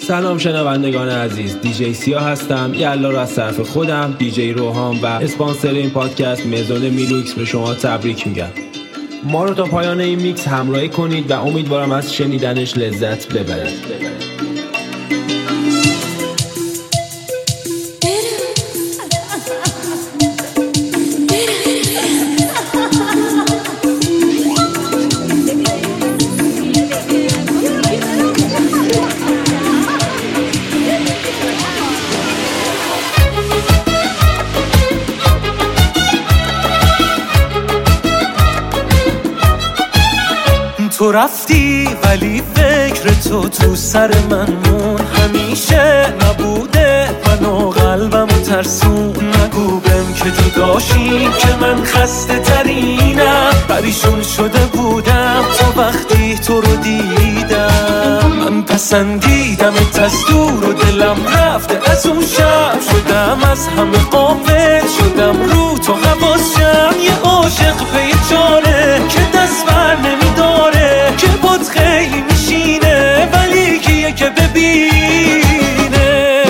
سلام شنوندگان عزیز، دیجی سیاه هستم. یلا رو از طرف خودم، دیجی روحان و اسپانسر این پادکست مزون میلوکس به شما تبریک میگم. ما رو تا پایان این میکس همراهی کنید و امیدوارم از شنیدنش لذت ببرید. تو رفتی ولی فکر تو سر من مون، همیشه نبوده من و قلبم ترسون. نگو بهم که جداشیم که من خسته ترینم، پریشون شده بودم تا وقتی تو رو دیدم. من پسندیدمت از دور و دلم رفته از اون شب، شدم از همه غافل، شدم رو تو حواسم. یه عاشق پیچاره که دست بر نمیداره، که بود خیلی میشینه ولی کیه که ببینه.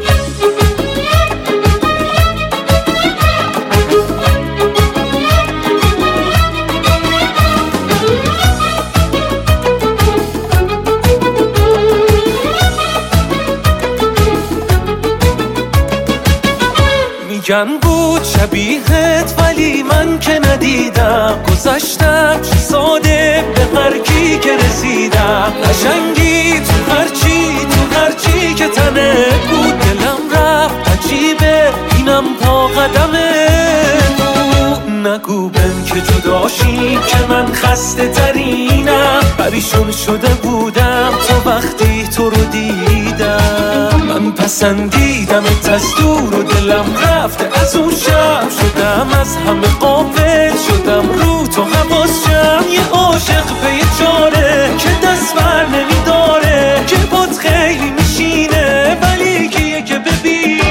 میگن بود شبیهت ولی من که ندیدم، گذشتم چه ساده به هر کی که رسیدم. قشنگی تو هرچی که تنه بود، دلم رفت عجیبه اینم پا قدمه بود. نگو بهم که جداشیم که من خسته ترینم، پریشون شده بودم تا وقتی تو رو دیدم. من پسندیدمت از دور و دلم رفته از اون شب، شدم از همه غافل، شدم رو تو حواسم. یه عاشق بیچاره که دست بر نمیداره، که بود خیلی میشینه ولی کیه که ببینه.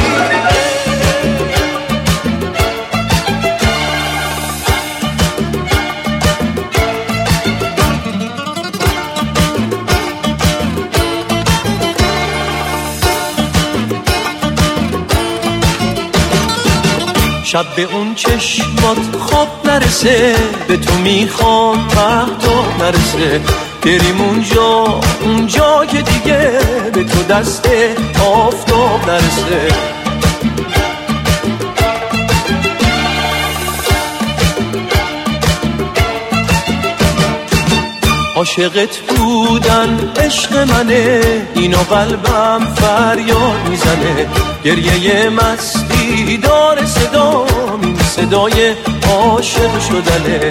شب به اون چشمات خواب نرسه، به تو میخوام مهتاب نرسه. بریم اونجا که دیگه به تو دست آفتاب نرسه. عاشقت بودن عشق منه، اینو قلبم فریاد میزنه. گریه مستی داره صدام، این صدای عاشق شدنه.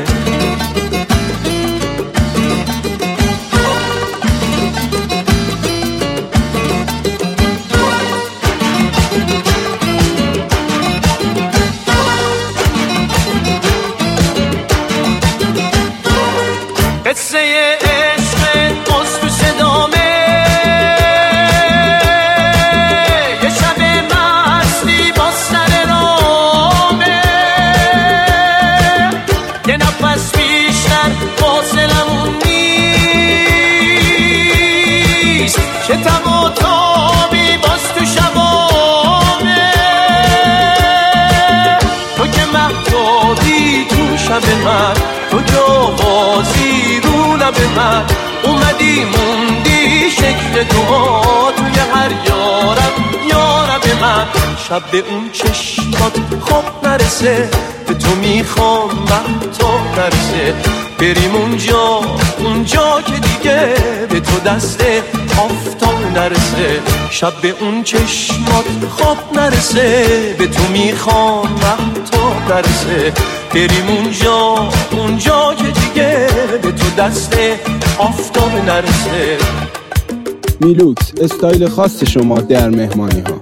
قصه عشق قصد تو صدامه، یه شب مستی با سر رامه. یه نفس بیشتر فاصلمون نیست، چه تم و تابی باز تو شبامه. تو که مهتابی تو شب من، تو جوازی رو لب من. اومدی موندی شکل دعا توی هر یارب من. شب به اون چشمات خواب نرسه، به تو میخوام مهتاب نرسه. بریم اونجا که دیگه به تو دست آفتاب نرسه. شب به اون چشمات خواب نرسه، به تو میخوام مهتاب نرسه. بریم اونجا که دیگه به تو دست آفتاب نرسه. میلوکس، استایل خاص شما در مهمانی ها.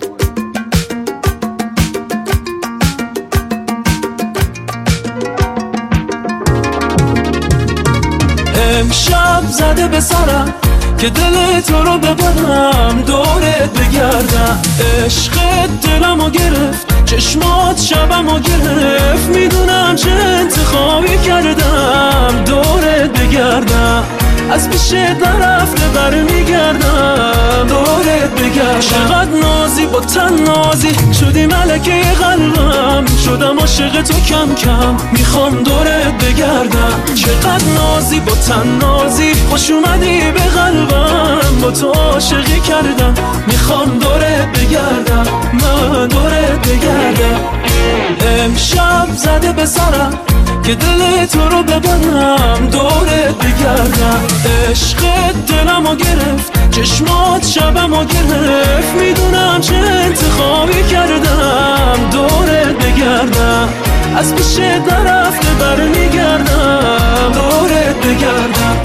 امشب زده به سرم که دل تو رو ببرم، دورت بگردم. عشقت دلمو گرفت، چشمات شبمو گرفت. میدونم چه انتخابی کردم، دورت بگردم. از پیشت نرفته برمیگردم دورت بگردم. چقدر نازی با تن نازی شدی ملکه قلبم، شدم عاشق تو کم کم میخوام دورت بگردم. چقدر نازی با تن نازی خوش اومدی به قلبم، با تو عاشقی کردم میخوام دورت بگردم، من دورت بگردم. امشب زده به سرم که دل تو رو ببرم دورت بگردم. عشقت دلمو گرفت چشمات شبمو گرفت، میدونم چه انتخابی کردم دورت بگردم. از پیشت نرفته برمیگردم دورت بگردم.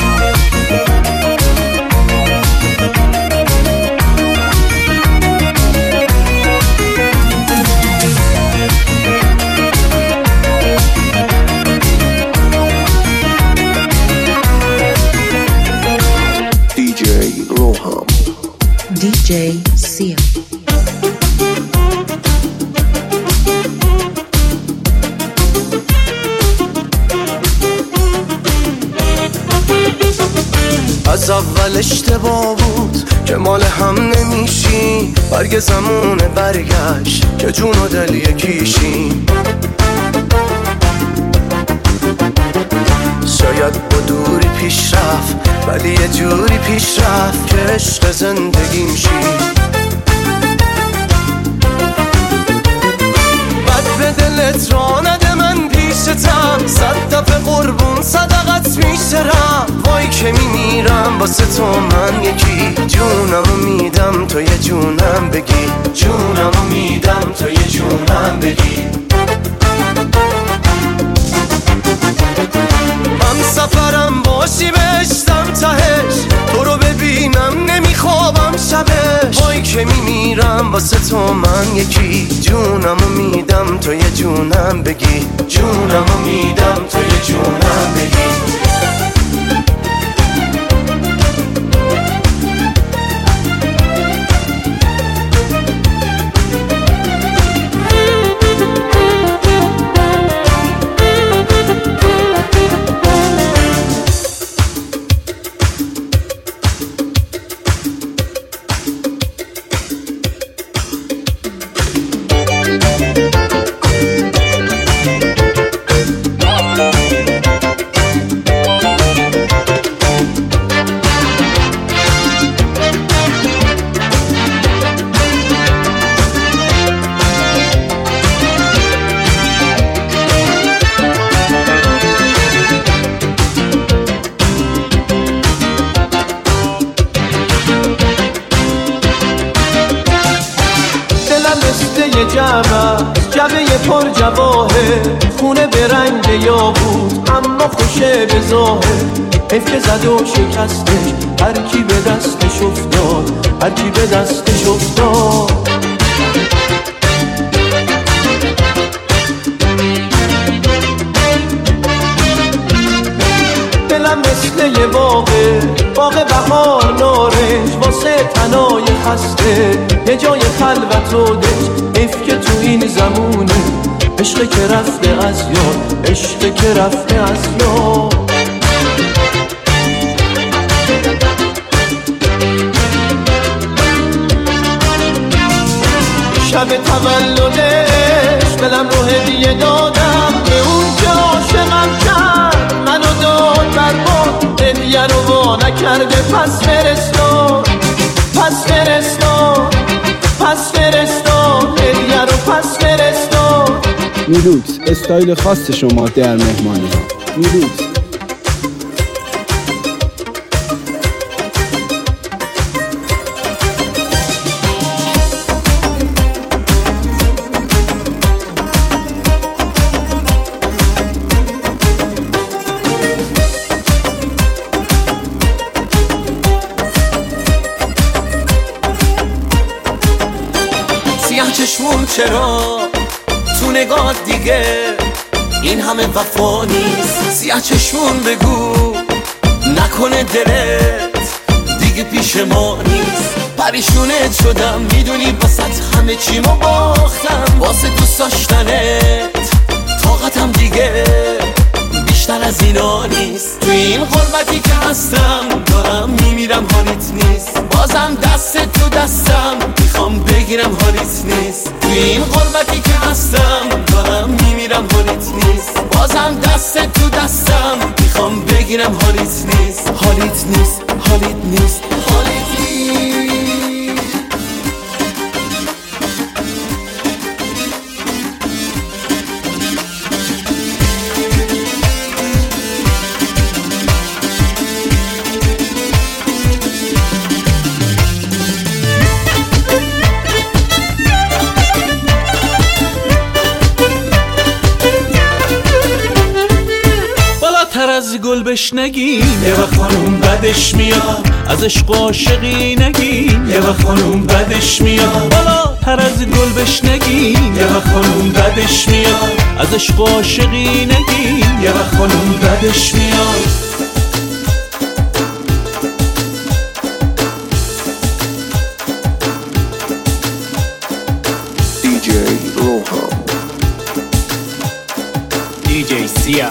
DJ Sia. از اول اشتباه بود که مال هم نمیشیم، برگ زمونه برگشت که جون و دل یکیشیم. شاید با دوری پیش رفت ولی یه جوری پیش رفت که عشق زندگیم شی. بد به دلت را نده من پیشتم، 100 دفعه قربون صدقت میشرم. وای که میمیرم واسه تو من یکی، جونمو میدم تو یه جونم بگی، جونمو میدم تو یه جونم بگی. من سفرم باشی بشتم تهش، تو رو ببینم نمیخوابم شبش. وای که میمیرم واسه تو من یکی، جونمو میدم تو یه جونم بگی، جونمو میدم تو یه جونم بگی. جبه پر جواهه، خونه به رنگ یاقوت اما خوشه به ظاهر. حیف که زد و شکستش، هر کی به دستش افتاد، هر کی به دستش افتاد. دلم مثل یه باغ بهار نارنج، واسه تنای خسته یه جای خلوت و دنج. حیف که تو این زمونه عشق که رفته از یاد، عشق که رفته از یاد. شب تولدش دلم رو هدیه دادم، به اون که عاشقم کرد منو داد برباد. هدیه رو وا نکرده پس فرستاد، پس فرستاد، پس فرستاد. هدیه رو پس فرستاد. میلوکس استایل خاص شما در مهمانی ها. میلوکس. سیاه چشمون چرا تو نگاه دیگه این همه وفا نیست؟ سیاه چشمون بگو نکنه دلت دیگه پیش ما نیست. پریشونت شدم میدونی واسه همه چیمو باختم، واسه دوست داشتنت طاقتم دیگه بیشتر از اینا نیست. توی این غربتی که هستم دارم میمیرم حالیت نیست. بازم دست تو دستم میخوام بگیرم حالیت نیست. توی این غربتی که هستم دارم میمیرم حالیت نیست. بازم دست تو دستم میخوام بگیرم حالیت نیست. حالیت نیست، حالیت نیست، حالیت نیست. از گل بشنگیم یه وقت خانوم بدش میاد، از عشق و عاشقی نگیم یه وقت خانوم بدش میاد. بالاتر از گل بشنگیم یه وقت خانوم بدش میاد، از عشق و عاشقی نگیم یه وقت خانوم بدش میاد. DJ Rohan DJ Sia.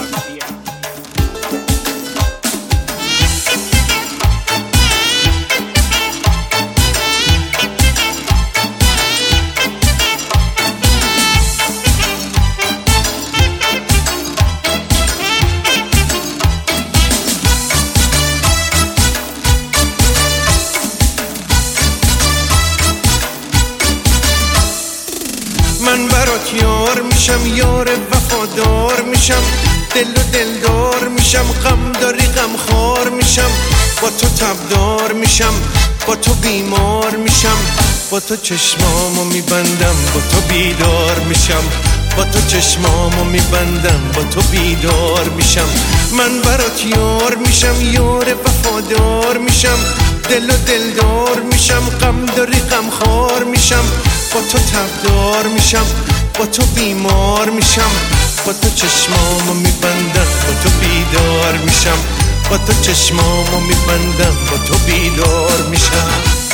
من برات یار میشم، یار وفادار میشم، دل و دلدار میشم، غم داری غم خار میشم، با تو تبدار میشم، با تو بیمار میشم، با تو چشمامو میبندم، با تو بیدار میشم، با تو چشمامو میبندم، با تو بیدار میشم. من برات یار میشم، یار وفادار میشم، دل و دلدار میشم، غم داری غم خار میشم، با تو تبدار میشم، با تو بیمار میشم، با تو چشمامو میبندم، با تو بیدار میشم، با تو چشمامو میبندم، با تو بیدار میشم.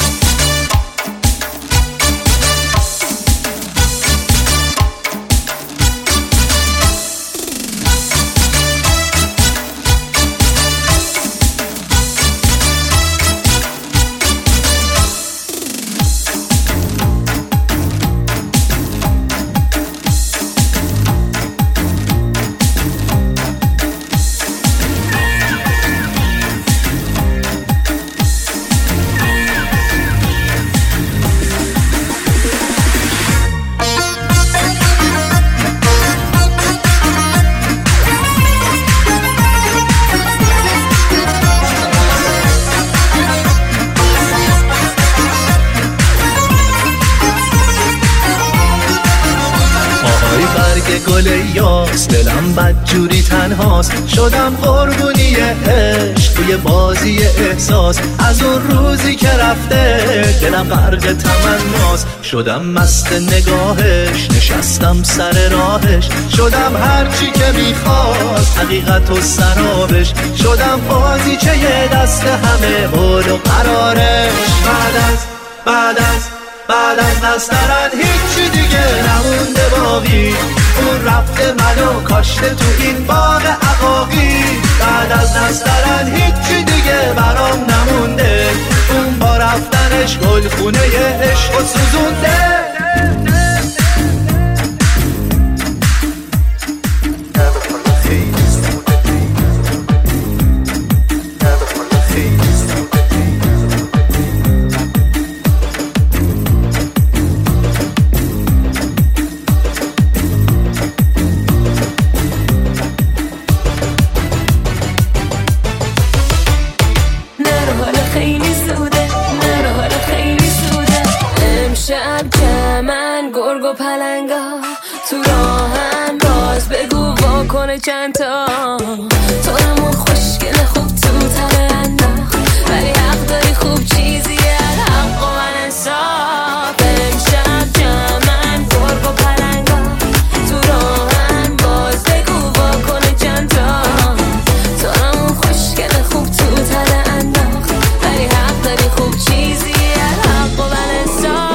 گل یاس دلم بدجوری تنهاست، شدم قربونی عشق توی بازی احساس. از اون روزی که رفته دلم غرق تمناست، شدم مست نگاهش، نشستم سر راهش، شدم هرچی که میخواست حقیقت و سرابش، شدم بازیچه دست همه حول و قرارش. بعد از نسترن هیچی دیگه نمونده باقی، اون رفته منو کاشته تو این باغ عقاقی. بعد از نسترن هیچی دیگه برام نمونده، اون با رفتنش گلخونه عشق و سوزونده. چند تا تو همون خوشگل خوب تو تره انداخت، ولی حق داری خوب چیزیه حق و من انصاف. امشب جمعن گرگ و پلنگا تو راهن، باز بگو واکنه چند تا تو همون خوشگل خوب تو تره انداخت، ولی حق داری خوب چیزیه حق و من انصاف.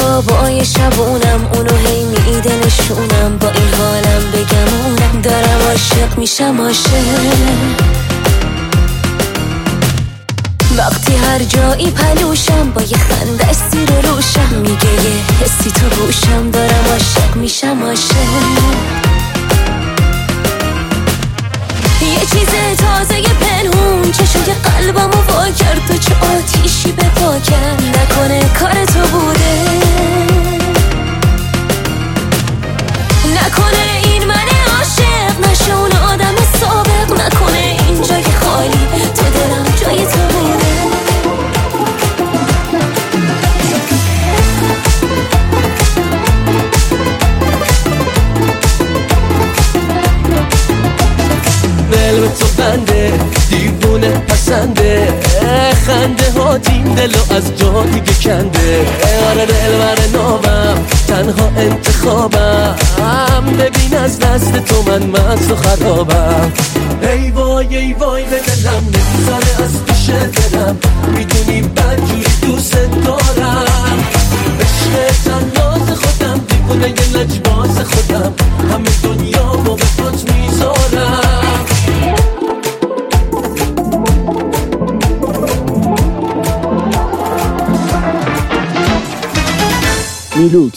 خوابای شبونم اونو هی میده نشونم، با این حالم بگمونم دارم عاشق میشم وقتی هر جایی پلوشم با یه خندش زیر روشم، میگه یه حسی تو گوشم دارم عاشق میشم یه چیز تازه پنهون چشوی قلبمو وا کرد و چه آتیشی به پا کرد، نکنه کار تو بوده، نکنه این من عاشق نشه اون آدم سابق، نکنه این جای خالی تو دلم جای تو بوده. دل به تو بنده دیوونه پسنده، خنده ها این دلو از جا دیگه کنده، آره دل بر نابم تنها انتخابم، ببین از دست تو من مست و خرابم. ای وای به دلم نمیذاره از پیش دلم، میدونی بدجوری دوست دارم، عشق تناز خودم دیوونه یه لجباز خودم، همه دنیا با به پات میذارم. میلوکس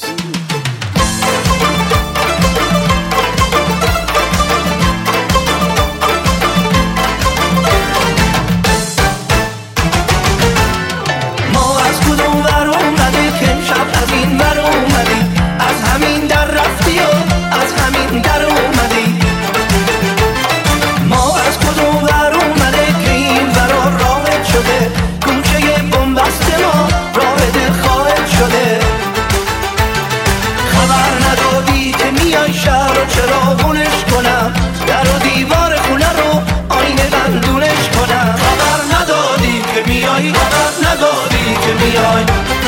ما از کدوم ور اومدی که امشب از این ور اومدی، از همین در رفتی و از همین در اومدی. ما از کدوم ور اومده که این ور راحت شده، کوچه بنبست ما راه دل خواهد شده. خبر ندادی که میای شهر و چراغونش کنم، در و دیوار خونه رو آینه بندونش کنم. خبر ندادی که میای، خبر ندادی که میای.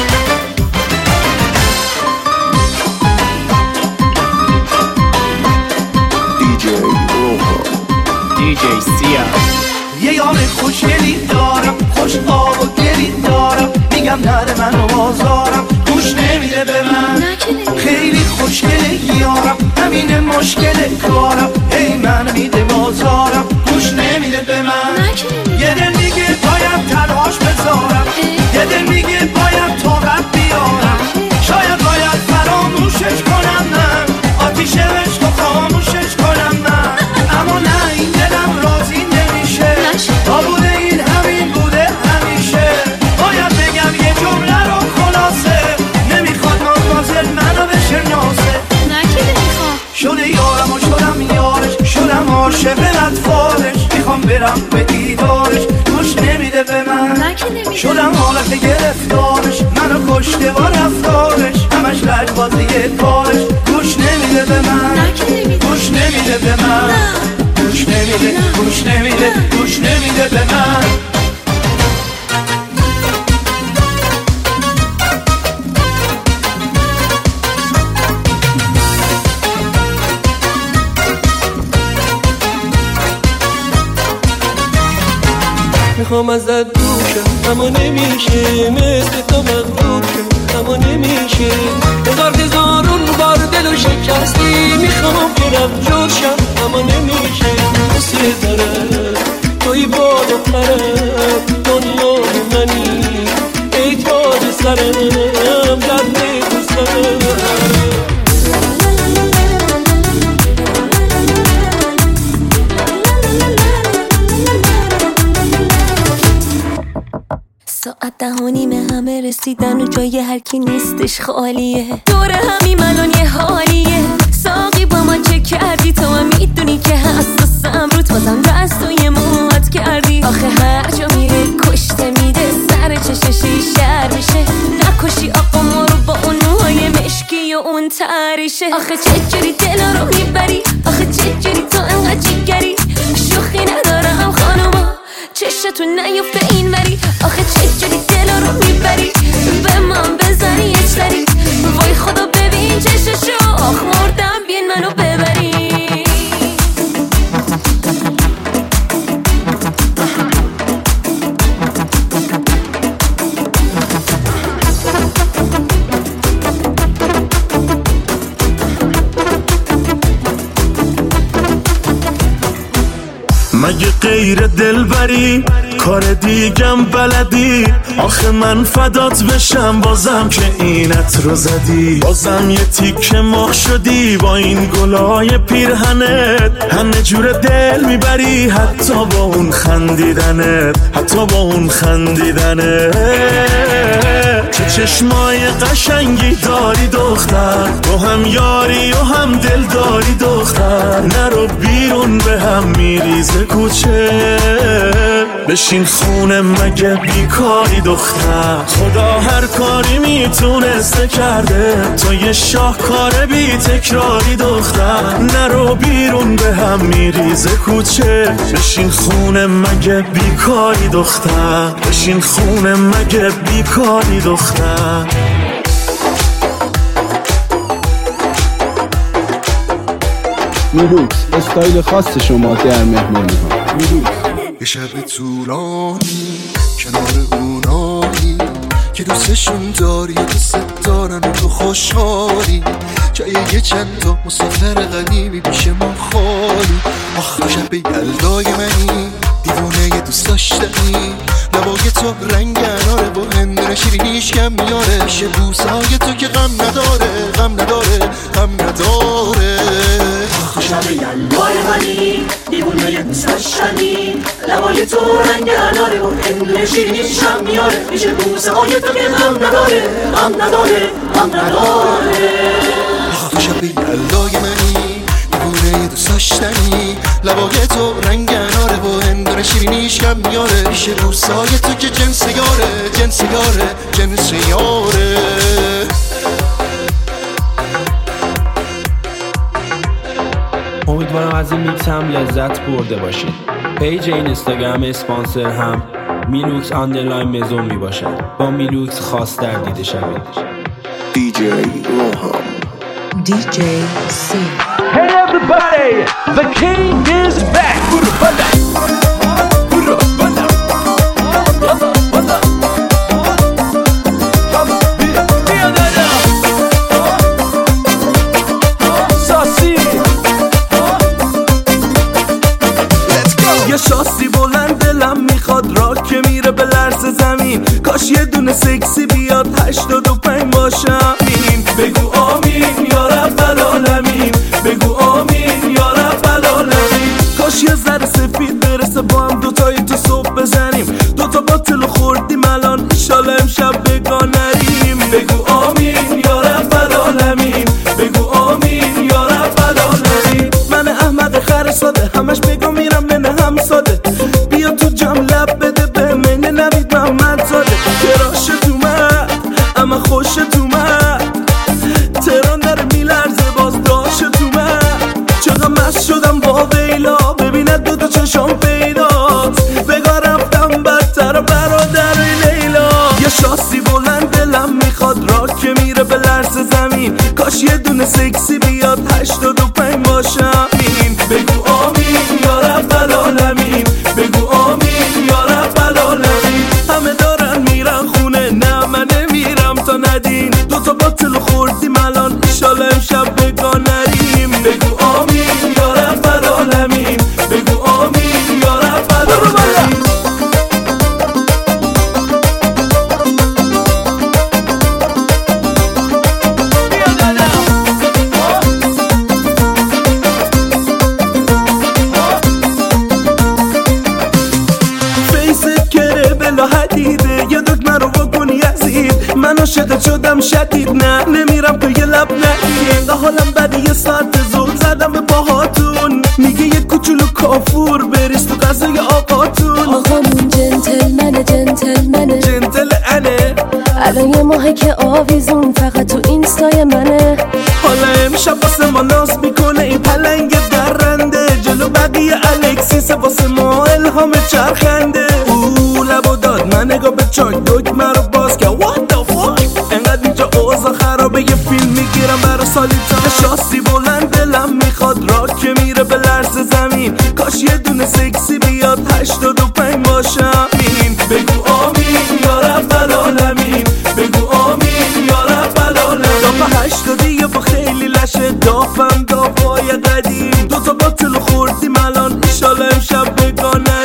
DJ سیا یه یار خوشگلی دارم، خوش آب و گلی دارم، میگم نره منو آزارم، گوش نمیده به من. خیلی خوشگله یارم، همین مشکل کارم، هی من میده بازارم، گوش نمیده به من. یه دل میگه باید تلاش بذارم، یه دل میگه باید طاقت بیارم، شاید باید فراموشش کنم من، آتیش عشق و خاموشش کنم من، اما نه این دلم راضی نمیشه، تا بوده این همین بوده همیشه. باید بگم یه جمله رو خلاصه، نمیخواد مازل منو بشناسه، شده یارم و شدم یارش، شدم عاشق لطفارش، میخوام برم به دیدارش، گوش نمیده به من. شدم حالت گرفتارش، منو کشته با رفتارش، همش لجبازی کارش، گوش نمیده به من، گوش نمیده به من، گوش نمیده، گوش نمیده، گوش نمیده به من. میخوام ازت دوشم اما نمیشه، مثل تو مغلوب شم اما نمیشه، هزارون بار دلو شکستی، میخوام برم جوشم اما نمیشه. دوست دارم توی باد و پرم، دنیا منی ای تاج سرم، درد دوستم. ساعت 10:30 همه رسیدن و جای هر کی نیستش خالیه، دور همین الان یه حالیه. ساقی با ما چه کردی تو هم میدونی که حساسم روت، بازم دستوی موهات کردی، آخه هر جا میره کشته میده، سر چششی شر میشه. نکشی آقا ما رو با اون موهای مشکی و اون تریشه، آخه چجوری دلا رو میبری، آخه چجوری تو انقدر جیگری. شوخی ندارم خانوما چشتون نیفته این وری، آخه چجوری دلا رو میبری، به من بزنی یه سری، وای خدا ببین چششو، آخ مردم بین منو ببری. غیر دلبری کار دیگم بلدی. آخه من فدات بشم بازم که اینت رو زدی. بازم یه تیکه ماه شدی با این گلای پیرهنت. همه جور دل میبری حتی با اون خندیدنت، حتی با اون خندیدنت. چه چشمای قشنگی داری دختر، تو هم یاری و هم دل داری دختر. نرو بیرون به هم میریزه کوچه، بشین خونه مگه بیکاری دختر. خدا هر کاری میتونسته کرده، تو یه شاهکار بی تکراری دختر. نرو بیرون به هم میریزه کوچه، بشین خونه مگه بیکاری دختر. بشین خونه مگه بیکاری دختر. میلوکس استایل خاص شما در مهمانی ها. میلوکس. یه شب طولانی کنار اونایی که دوستشون داری، دوست دارن و تو خوشحالی. جای یه چند تا مسافر غریبی پیش ما خالی. آخ تو شب یلدای منی، دیوونه یه دوست داشتنی. لبای تو رنگ اناره با هندونه شیرینیش کم میاره. پیش بوسای تو که غم نداره، غم نداره، غم نداره. آخ تو شب یلدای منی، دیوونه یه دوست داشتنی. لبای تو رنگ اناره با هندونه شیرینیش کم میاره. پیش بوسای تو که غم نداره، غم نداره، غم نداره. تو شب یلدای منی، دیوونه یه دوست داشتنی. لبای تو رنگ اناره با هندونه شیرینیش کم میاره. پیش بوسای تو که جنس یاره، جنس یاره، جنس یاره. امیدوارم از این میکس هم لذت برده باشید. پیج این اینستاگرام اسپانسر هم میلوکس آندرلاین مزون می باشد. با میلوکس خاص‌تر دیده شوید. DJ Roham. DJ C. Hey everybody, the king is back. یه شاسی بلند دلم میخواد را که میره به لرز زمین. کاش یه دونه سکسی بیاد 85 باشم. این بگو آمین یا رب العالمین، بگو آمین یا رب العالمین. کاش یه ذره سفید برسه با هم دوتایی تو صبح بزنیم. دوتا باطل خوردیم الان ایشالا امشب بگاه نریم. بگو آمین یا رب العالمین، بگو آمین یا رب العالمین. من احمق خر ساده همش بگو میرم منه هم ساده. بیا تو جام لب بده به منه نوید محمد زاده. کراشت اومد اما خوشت اومد، تران داره میلرزه باز داشت اومد. چقدر مست شدم با ویلا، ببیند دوتا چشم پیداست. بگاه رفتم بدتر برادر لیلا. یه شاسی بلند دلم میخواد را که میره به لرز زمین. کاش یه دونه سکسی بیاد 85 باشم. این بگو آمین یا رب العالمین، بگو آمین یا رب العالمین. همه دارن میرن خونه نه من نمیرم تا ندین. دوتا باطل خوردیم الان ایشالا امشب بگاه نریم. بگو آمین یا رب العالمین، بگو آمین یا رب العالمین. من عاشقت شدم شدید، نه نمیرم تو یه لب نگی. انقدر حالم بده یه ساعت زود زدم به باهاتون. میگه یه کوچولو کافور بریز تو غذای آقاتون. آقامون جنتلمنه جنتلمنه جنتل انه. الان یه ماهه که آویزون فقط تو اینستای منه. حالا امشب واسه ما ناز میکنه این پلنگ درنده. جلو بقیه الکسیس واسه ما الهام چرخنده. او لبو داد من نگاه به چاک دکمه رو باز که what the fuck. انقدر اینجا اوضاع خرابه یه فیلم میگیرم برا سالیتا. شاسی بلند دلم میخواد را که میره به لرز زمین. کاش یه دونه سکسی بیاد 85 باشم. این بگو آمین یا رب العالمین، بگو آمین یا رب العالمین. دافه 80 با خیلی لشه دافم دافای قدیم. دوتا باطل خوردیم الان ایشالا امشب بگاه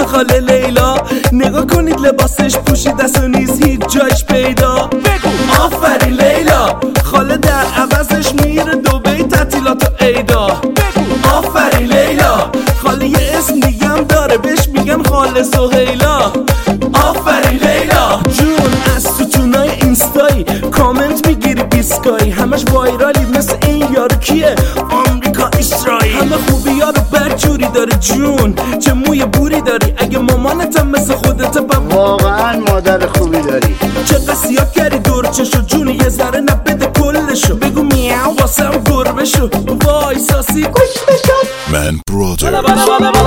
خاله لیلا نگاه کنید لباسش پوشیده است و نیز هیچ جایش پیدا. بگو آفرین لیلا. خاله در عوضش میره دبی تعطیلات و عیدا. بگو آفرین لیلا. خاله یه اسم دیگه هم داره بهش میگن خاله سهیلا. آفرین لیلا جون. از ستونای اینستایی کامنت میگیری بیسکایی، همش وایرالی مثل این یارو کیه آمریکا اسرائیل. همه خوبی ها رو بدجوری داره جون، چه موی بوری داری، اگه مامانتم مثل خودت واقعا مادر خوبی داری. چه قصیا کردی دورچشو جون، یه ذره نبده کلشو، بگو میاو واسم گربه شو. وای ساسی گوش بشو. من برادر